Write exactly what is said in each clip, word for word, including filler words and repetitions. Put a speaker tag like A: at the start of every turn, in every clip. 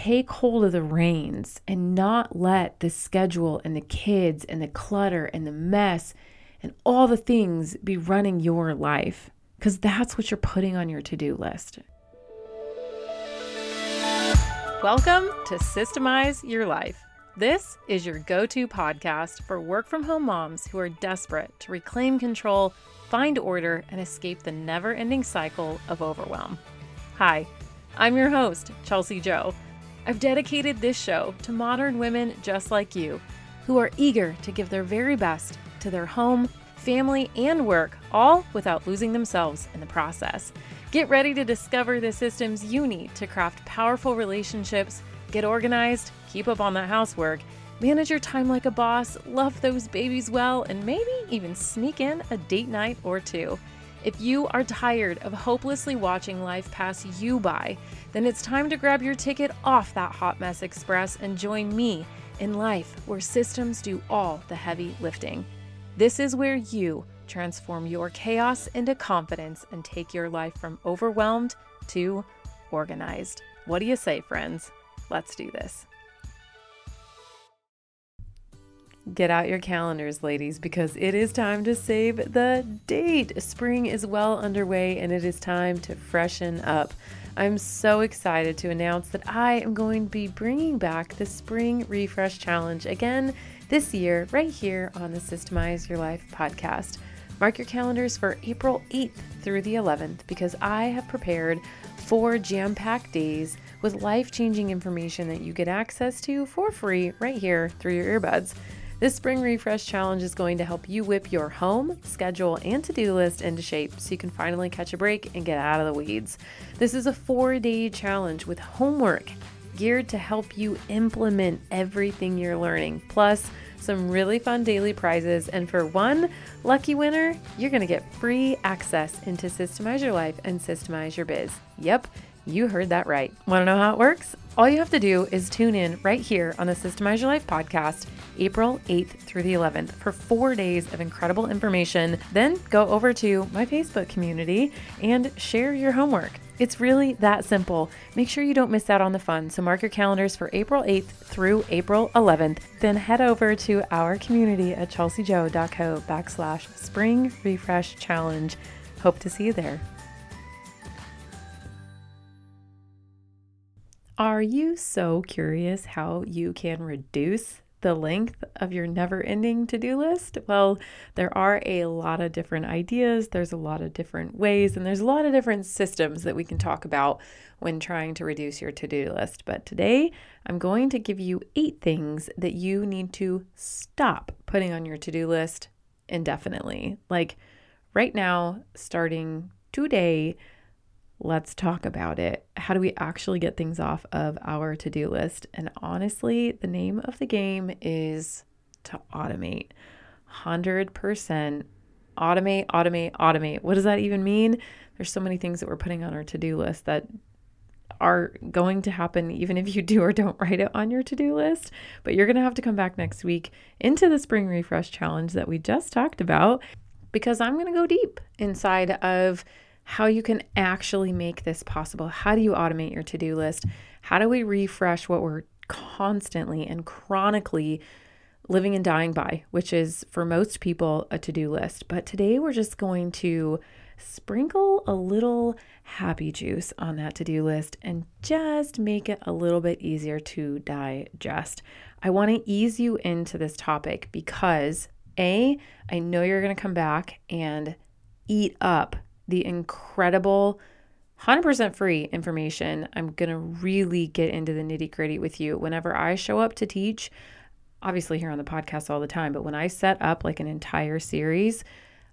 A: take hold of the reins and not let the schedule and the kids and the clutter and the mess and all the things be running your life, because that's what you're putting on your to-do list. Welcome to Systemize Your Life. This is your go-to podcast for work-from-home moms who are desperate to reclaim control, find order, and escape the never-ending cycle of overwhelm. Hi, I'm your host, Chelsea Joe. I've dedicated this show to modern women just like you, who are eager to give their very best to their home, family, and work, all without losing themselves in the process. Get ready to discover the systems you need to craft powerful relationships, get organized, keep up on that housework, manage your time like a boss, love those babies well, and maybe even sneak in a date night or two. If you are tired of hopelessly watching life pass you by, then it's time to grab your ticket off that hot mess express and join me in life where systems do all the heavy lifting. This is where you transform your chaos into confidence and take your life from overwhelmed to organized. What do you say, friends? Let's do this. Get out your calendars, ladies, because it is time to save the date. Spring is well underway and it is time to freshen up. I'm so excited to announce that I am going to be bringing back the Spring Refresh Challenge again this year, right here on the Systemize Your Life podcast. Mark your calendars for April eighth through the eleventh because I have prepared four jam-packed days with life-changing information that you get access to for free right here through your earbuds. This Spring Refresh Challenge is going to help you whip your home, schedule, and to-do list into shape so you can finally catch a break and get out of the weeds. This is a four-day challenge with homework geared to help you implement everything you're learning, plus some really fun daily prizes. And for one lucky winner, you're going to get free access into Systemize Your Life and Systemize Your Biz. Yep, you heard that right. Want to know how it works? All you have to do is tune in right here on the Systemize Your Life podcast, April eighth through the eleventh, for four days of incredible information. Then go over to my Facebook community and share your homework. It's really that simple. Make sure you don't miss out on the fun. So mark your calendars for April eighth through April eleventh. Then head over to our community at chelseajoe.co backslash spring refresh challenge. Hope to see you there. Are you so curious how you can reduce the length of your never-ending to-do list? Well, there are a lot of different ideas, there's a lot of different ways, and there's a lot of different systems that we can talk about when trying to reduce your to-do list. But today, I'm going to give you eight things that you need to stop putting on your to-do list indefinitely. Like right now, starting today, let's talk about it. How do we actually get things off of our to-do list? And honestly, the name of the game is to automate. one hundred percent automate, automate, automate. What does that even mean? There's so many things that we're putting on our to-do list that are going to happen even if you do or don't write it on your to-do list. But you're going to have to come back next week into the Spring Refresh Challenge that we just talked about, because I'm going to go deep inside of how you can actually make this possible. How do you automate your to-do list? How do we refresh what we're constantly and chronically living and dying by, which is for most people a to-do list. But today we're just going to sprinkle a little happy juice on that to-do list and just make it a little bit easier to digest. I want to ease you into this topic because A, I know you're going to come back and eat up the incredible one hundred percent free information. I'm going to really get into the nitty gritty with you whenever I show up to teach, obviously here on the podcast all the time, but when I set up like an entire series,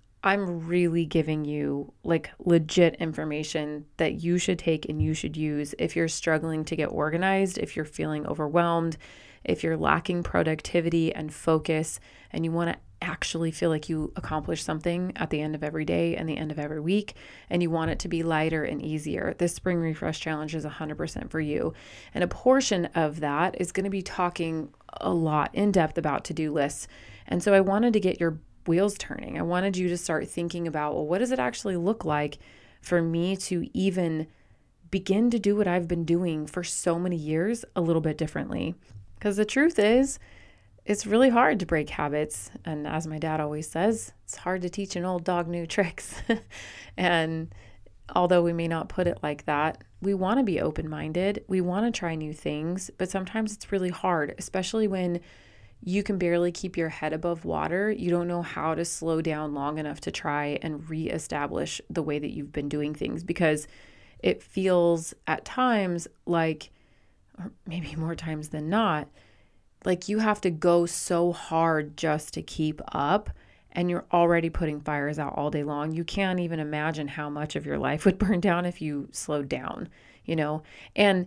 A: I'm really giving you like legit information that you should take and you should use if you're struggling to get organized, if you're feeling overwhelmed, if you're lacking productivity and focus, and you want to actually feel like you accomplish something at the end of every day and the end of every week, and you want it to be lighter and easier. This Spring Refresh Challenge is one hundred percent for you. And a portion of that is going to be talking a lot in depth about to-do lists. And so I wanted to get your wheels turning. I wanted you to start thinking about, well, what does it actually look like for me to even begin to do what I've been doing for so many years a little bit differently. Because the truth is, it's really hard to break habits. And as my dad always says, it's hard to teach an old dog new tricks. And although we may not put it like that, we want to be open-minded. We want to try new things, but sometimes it's really hard, especially when you can barely keep your head above water. You don't know how to slow down long enough to try and reestablish the way that you've been doing things, because it feels at times like, or maybe more times than not, like you have to go so hard just to keep up, and you're already putting fires out all day long. You can't even imagine how much of your life would burn down if you slowed down, you know? And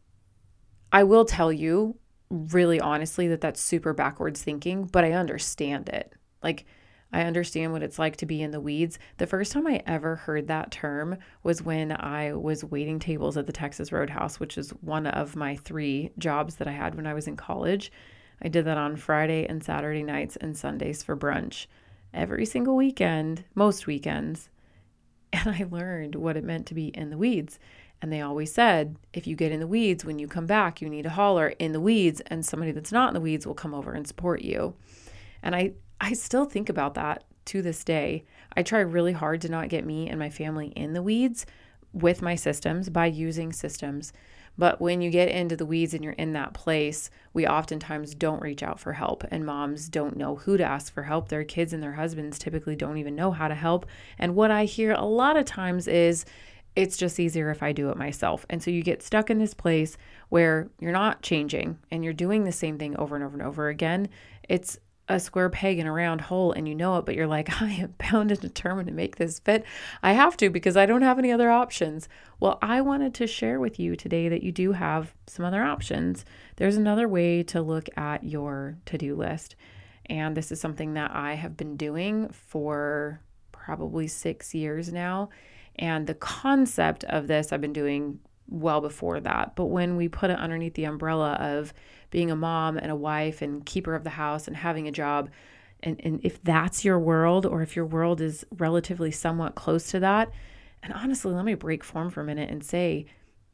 A: I will tell you really honestly that that's super backwards thinking, but I understand it. Like, I understand what it's like to be in the weeds. The first time I ever heard that term was when I was waiting tables at the Texas Roadhouse, which is one of my three jobs that I had when I was in college. I did that on Friday and Saturday nights and Sundays for brunch every single weekend, most weekends. And I learned what it meant to be in the weeds. And they always said, if you get in the weeds, when you come back, you need to holler in the weeds, and somebody that's not in the weeds will come over and support you. And I, I still think about that to this day. I try really hard to not get me and my family in the weeds with my systems by using systems. But when you get into the weeds and you're in that place, we oftentimes don't reach out for help, and moms don't know who to ask for help. Their kids and their husbands typically don't even know how to help. And what I hear a lot of times is, it's just easier if I do it myself. And so you get stuck in this place where you're not changing and you're doing the same thing over and over and over again. It's a square peg in a round hole, and you know it, but you're like, I am bound and determined to make this fit. I have to, because I don't have any other options. Well, I wanted to share with you today that you do have some other options. There's another way to look at your to-do list. And this is something that I have been doing for probably six years now. And the concept of this I've been doing well before that. But when we put it underneath the umbrella of being a mom and a wife and keeper of the house and having a job, and, and if that's your world, or if your world is relatively somewhat close to that, and honestly, let me break form for a minute and say,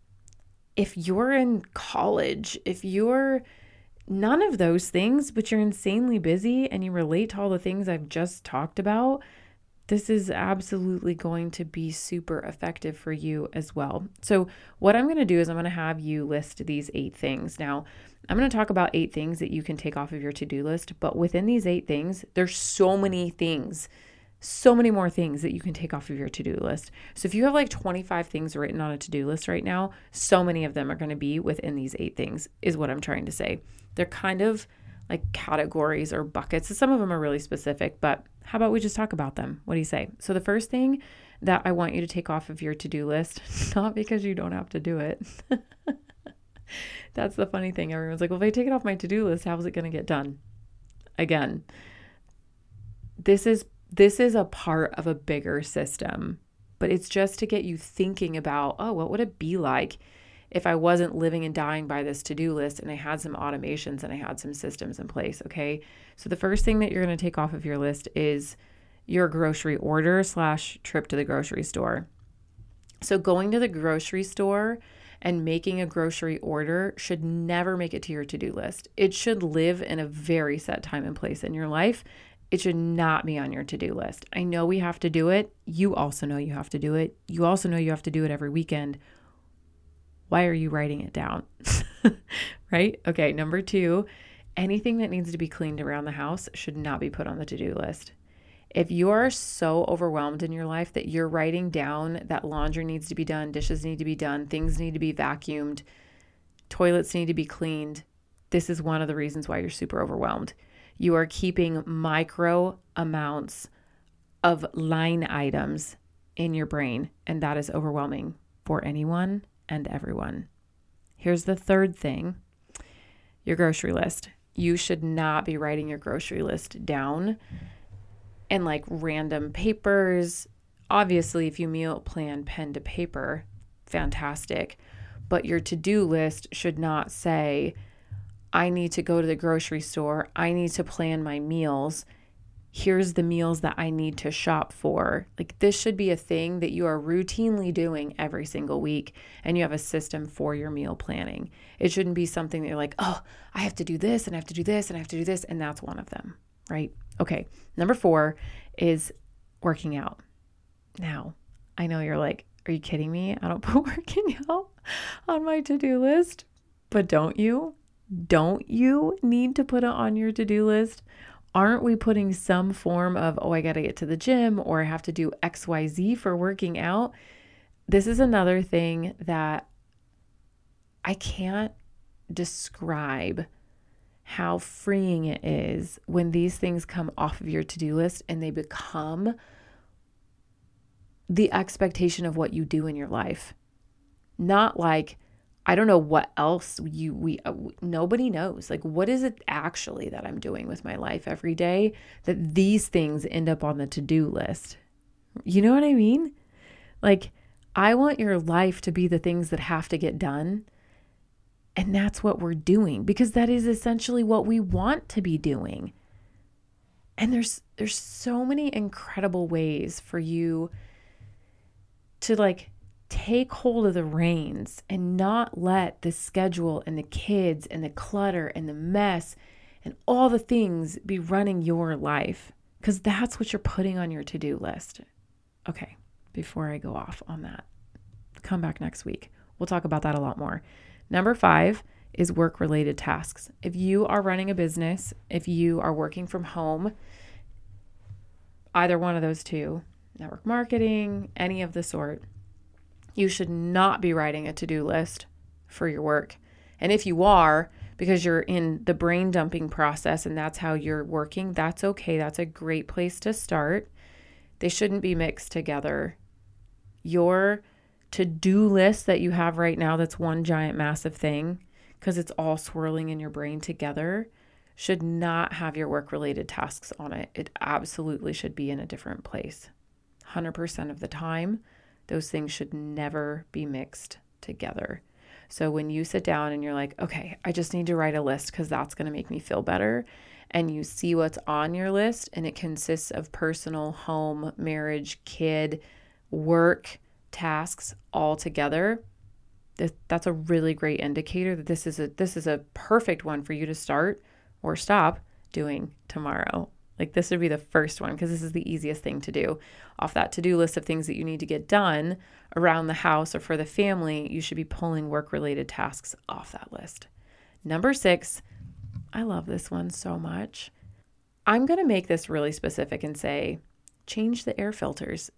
A: if you're in college, if you're none of those things, but you're insanely busy and you relate to all the things I've just talked about, this is absolutely going to be super effective for you as well. So what I'm going to do is I'm going to have you list these eight things. Now, I'm going to talk about eight things that you can take off of your to-do list, but within these eight things, there's so many things, so many more things that you can take off of your to-do list. So if you have like twenty-five things written on a to-do list right now, so many of them are going to be within these eight things, is what I'm trying to say. They're kind of like categories or buckets. Some of them are really specific, but how about we just talk about them? What do you say? So the first thing that I want you to take off of your to-do list, not because you don't have to do it. That's the funny thing. Everyone's like, well, if I take it off my to-do list, how is it going to get done? Again, this is this is a part of a bigger system, but it's just to get you thinking about, oh, what would it be like if I wasn't living and dying by this to-do list and I had some automations and I had some systems in place, okay? So the first thing that you're going to take off of your list is your grocery order slash trip to the grocery store. So going to the grocery store and making a grocery order should never make it to your to-do list. It should live in a very set time and place in your life. It should not be on your to-do list. I know we have to do it. You also know you have to do it. You also know you have to do it every weekend. Why are you writing it down? Right? Okay, number two, anything that needs to be cleaned around the house should not be put on the to-do list. If you're so overwhelmed in your life that you're writing down that laundry needs to be done, dishes need to be done, things need to be vacuumed, toilets need to be cleaned, this is one of the reasons why you're super overwhelmed. You are keeping micro amounts of line items in your brain, and that is overwhelming for anyone and everyone. Here's the third thing, your grocery list. You should not be writing your grocery list down and like random papers. Obviously, if you meal plan pen to paper, fantastic. But your to-do list should not say, I need to go to the grocery store. I need to plan my meals. here's the meals that I need to shop for. Like this should be a thing that you are routinely doing every single week, and you have a system for your meal planning. It shouldn't be something that you're like, oh, I have to do this and I have to do this and I have to do this. And that's one of them, right? Okay. Number four is working out. Now, I know you're like, are you kidding me? I don't put working out on my to-do list, but don't you? Don't you need to put it on your to-do list? Aren't we putting some form of, oh, I got to get to the gym or I have to do X Y Z for working out? This is another thing that I can't describe how freeing it is when these things come off of your to-do list and they become the expectation of what you do in your life. Not like, I don't know what else you, we, uh, nobody knows. Like, what is it actually that I'm doing with my life every day that these things end up on the to-do list? You know what I mean? Like, I want your life to be the things that have to get done. And that's what we're doing, because that is essentially what we want to be doing. And there's, there's so many incredible ways for you to like take hold of the reins and not let the schedule and the kids and the clutter and the mess and all the things be running your life, because that's what you're putting on your to-do list. Okay, before I go off on that, come back next week. We'll talk about that a lot more. Number five is work-related tasks. If you are running a business, if you are working from home, either one of those two, network marketing, any of the sort, you should not be writing a to-do list for your work. And if you are, because you're in the brain dumping process and that's how you're working, that's okay. That's a great place to start. They shouldn't be mixed together. Your to-do list that you have right now, that's one giant massive thing, because it's all swirling in your brain together, should not have your work-related tasks on it. It absolutely should be in a different place. one hundred percent of the time, those things should never be mixed together. So when you sit down and you're like, okay, I just need to write a list because that's going to make me feel better, and you see what's on your list and it consists of personal, home, marriage, kid, work, tasks all together, that's a really great indicator that this is a this is a perfect one for you to start or stop doing tomorrow. Like this would be the first one, because this is the easiest thing to do. Off that to-do list of things that you need to get done around the house or for the family, you should be pulling work-related tasks off that list. Number six, I love this one so much. I'm going to make this really specific and say, change the air filters.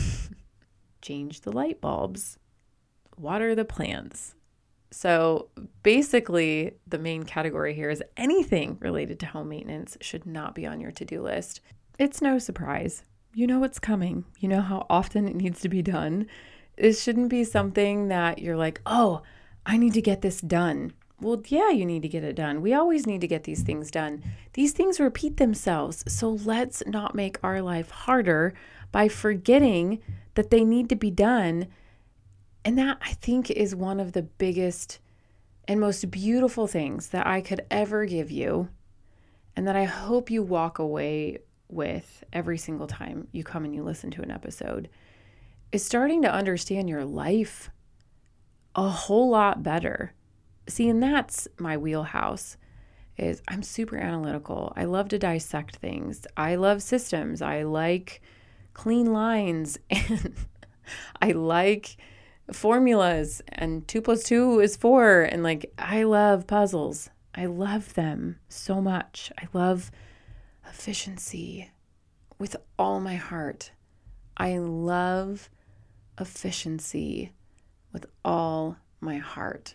A: Change the light bulbs, water the plants. So basically, the main category here is anything related to home maintenance should not be on your to-do list. It's no surprise. You know what's coming. You know how often it needs to be done. It shouldn't be something that you're like, oh, I need to get this done. Well, yeah, you need to get it done. We always need to get these things done. These things repeat themselves. So let's not make our life harder by forgetting that they need to be done. And that, I think, is one of the biggest and most beautiful things that I could ever give you, and that I hope you walk away with every single time you come and you listen to an episode, is starting to understand your life a whole lot better. See, and that's my wheelhouse. Is I'm super analytical. I love to dissect things. I love systems. I like clean lines, and I like formulas, and two plus two is four. And like, I love puzzles. I love them so much. I love efficiency with all my heart. I love efficiency with all my heart.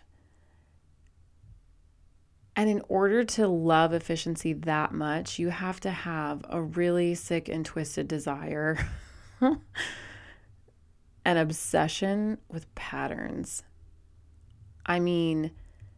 A: And in order to love efficiency that much, you have to have a really sick and twisted desire, an obsession with patterns. I mean,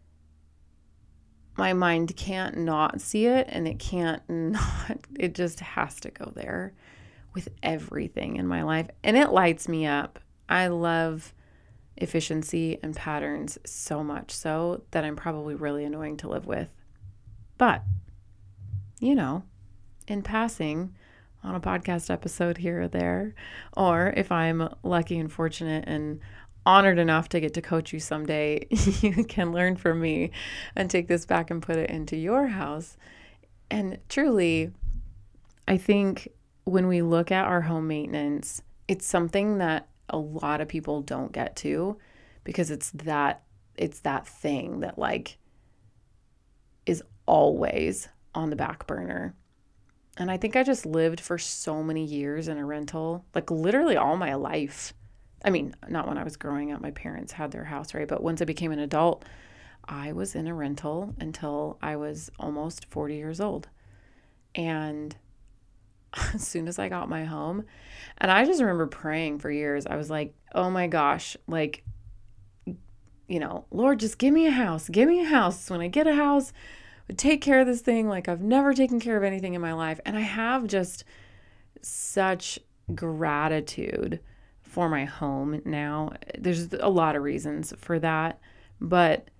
A: my mind can't not see it, and it can't not, it just has to go there with everything in my life. And it lights me up. I love efficiency and patterns so much so that I'm probably really annoying to live with. But, you know, in passing, on a podcast episode here or there. Or if I'm lucky and fortunate and honored enough to get to coach you someday, you can learn from me and take this back and put it into your house. And truly, I think when we look at our home maintenance, it's something that a lot of people don't get to, because it's that it's that thing that like is always on the back burner. And I think I just lived for so many years in a rental, like literally all my life. I mean, not when I was growing up, my parents had their house, right? But once I became an adult, I was in a rental until I was almost forty years old. And as soon as I got my home, and I just remember praying for years, I was like, oh my gosh, like, you know, Lord, just give me a house, give me a house. When I get a house, take care of this thing like I've never taken care of anything in my life. And I have just such gratitude for my home now. There's a lot of reasons for that, but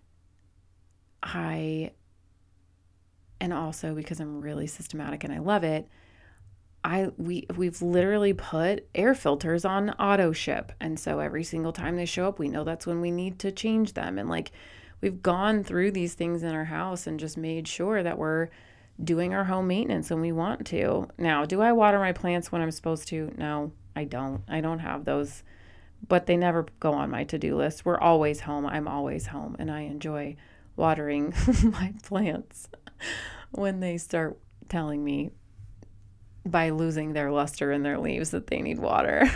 A: I, and also because I'm really systematic and I love it, I we we've literally put air filters on auto ship. And so every single time they show up, we know that's when we need to change them. And like, we've gone through these things in our house and just made sure that we're doing our home maintenance when we want to. Now, do I water my plants when I'm supposed to? No, I don't. I don't have those, but they never go on my to-do list. We're always home. I'm always home, and I enjoy watering my plants when they start telling me by losing their luster in their leaves that they need water.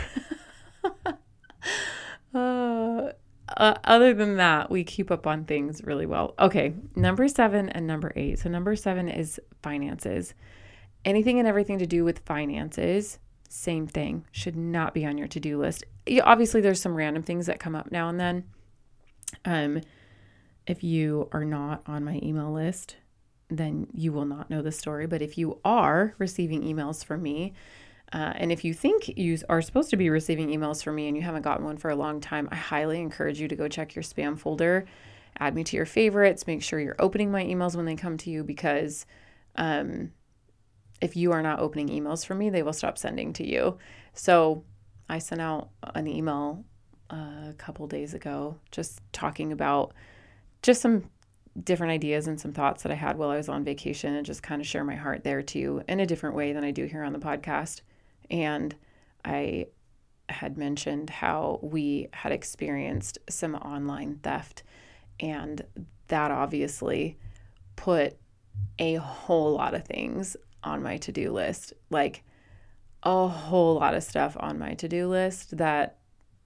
A: uh, uh, other than that, we keep up on things really well. Okay, number seven and number eight. So number seven is finances. Anything and everything to do with finances, same thing, should not be on your to-do list. Yeah, obviously, there's some random things that come up now and then. Um, if you are not on my email list, then you will not know the story. But if you are receiving emails from me, uh, and if you think you are supposed to be receiving emails from me and you haven't gotten one for a long time, I highly encourage you to go check your spam folder, add me to your favorites, make sure you're opening my emails when they come to you, because um, if you are not opening emails from me, they will stop sending to you. So I sent out an email uh, a couple days ago just talking about just some different ideas and some thoughts that I had while I was on vacation, and just kind of share my heart there too in a different way than I do here on the podcast. And I had mentioned how we had experienced some online theft, and that obviously put a whole lot of things on my to-do list, like a whole lot of stuff on my to-do list that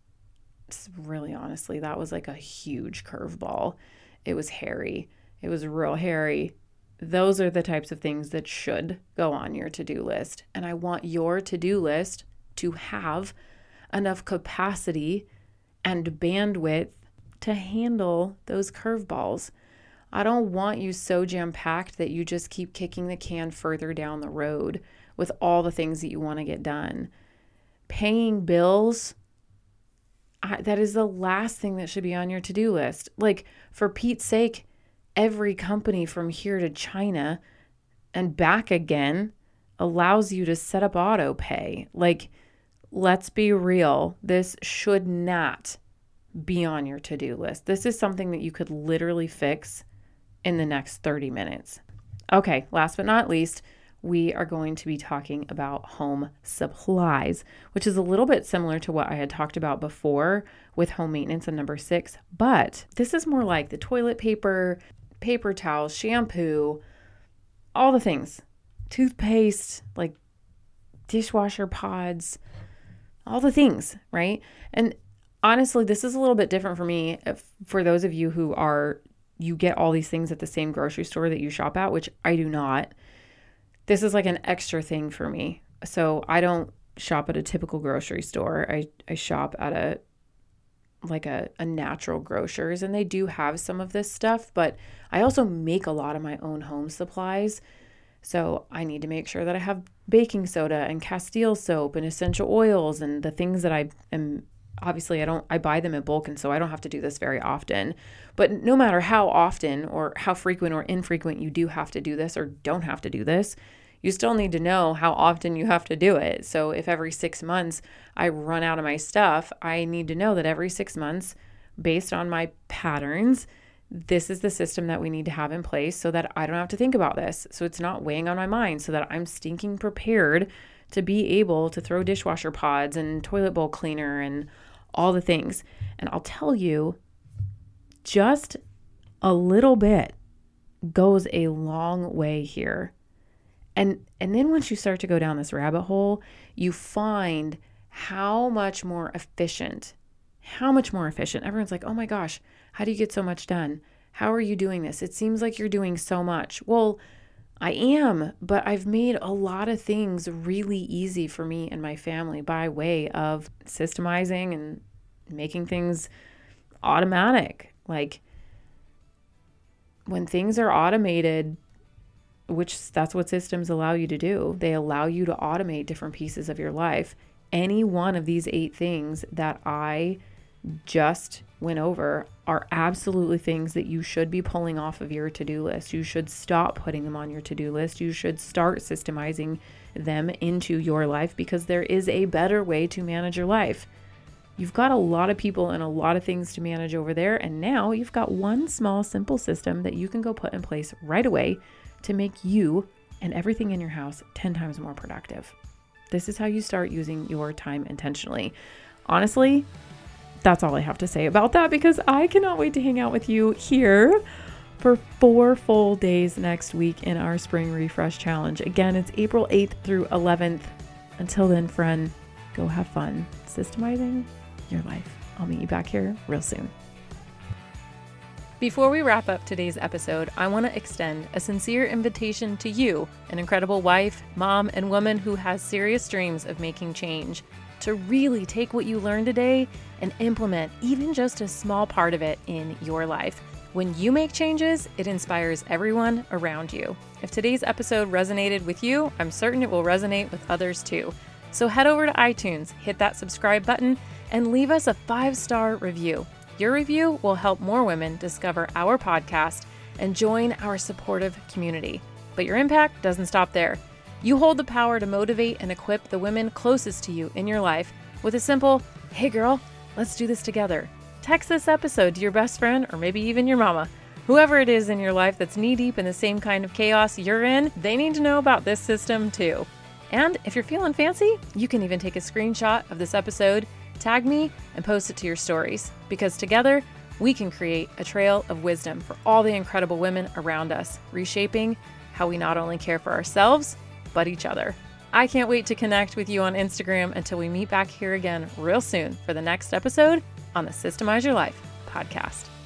A: really honestly, that was like a huge curveball. It was hairy. It was real hairy. Those are the types of things that should go on your to-do list. And I want your to-do list to have enough capacity and bandwidth to handle those curveballs. I don't want you so jam-packed that you just keep kicking the can further down the road with all the things that you want to get done. Paying bills, I, that is the last thing that should be on your to-do list. Like, for Pete's sake, every company from here to China and back again allows you to set up auto pay. Like, let's be real. This should not be on your to-do list. This is something that you could literally fix in the next thirty minutes. Okay, last but not least, we are going to be talking about home supplies, which is a little bit similar to what I had talked about before with home maintenance and number six, but this is more like the toilet paper, paper towels, shampoo, all the things, toothpaste, like dishwasher pods, all the things, right? And honestly, this is a little bit different for me. If, for those of you who are, you get all these things at the same grocery store that you shop at, which I do not. This is like an extra thing for me. So I don't shop at a typical grocery store. I, I shop at a like a, a natural grocers, and they do have some of this stuff, but I also make a lot of my own home supplies. So I need to make sure that I have baking soda and Castile soap and essential oils and the things that I am, obviously I don't, I buy them in bulk, and so I don't have to do this very often. But no matter how often or how frequent or infrequent you do have to do this or don't have to do this, You still need to know how often you have to do it. So if every six months I run out of my stuff, I need to know that every six months, based on my patterns, this is the system that we need to have in place so that I don't have to think about this. So it's not weighing on my mind, so that I'm stinking prepared to be able to throw dishwasher pods and toilet bowl cleaner and all the things. And I'll tell you, just a little bit goes a long way here. And and then once you start to go down this rabbit hole, you find how much more efficient, how much more efficient. Everyone's like, oh my gosh, how do you get so much done? How are you doing this? It seems like you're doing so much. Well, I am, but I've made a lot of things really easy for me and my family by way of systemizing and making things automatic. Like when things are automated, which that's what systems allow you to do, they allow you to automate different pieces of your life. Any one of these eight things that I just went over are absolutely things that you should be pulling off of your to-do list. You should stop putting them on your to-do list. You should start systemizing them into your life, because there is a better way to manage your life. You've got a lot of people and a lot of things to manage over there, and now you've got one small, simple system that you can go put in place right away to make you and everything in your house ten times more productive. This is how you start using your time intentionally. Honestly, that's all I have to say about that, because I cannot wait to hang out with you here for four full days next week in our Spring Refresh Challenge. Again, it's April eighth through eleventh. Until then, friend, go have fun systemizing your life. I'll meet you back here real soon. Before we wrap up today's episode, I want to extend a sincere invitation to you, an incredible wife, mom, and woman who has serious dreams of making change, to really take what you learned today and implement even just a small part of it in your life. When you make changes, it inspires everyone around you. If today's episode resonated with you, I'm certain it will resonate with others too. So head over to iTunes, hit that subscribe button, and leave us a five-star review. Your review will help more women discover our podcast and join our supportive community. But your impact doesn't stop there. You hold the power to motivate and equip the women closest to you in your life with a simple, hey girl, let's do this together. Text this episode to your best friend, or maybe even your mama. Whoever it is in your life that's knee-deep in the same kind of chaos you're in, they need to know about this system too. And if you're feeling fancy, you can even take a screenshot of this episode, tag me, and post it to your stories, because together we can create a trail of wisdom for all the incredible women around us, reshaping how we not only care for ourselves, but each other. I can't wait to connect with you on Instagram until we meet back here again real soon for the next episode on the Systemize Your Life podcast.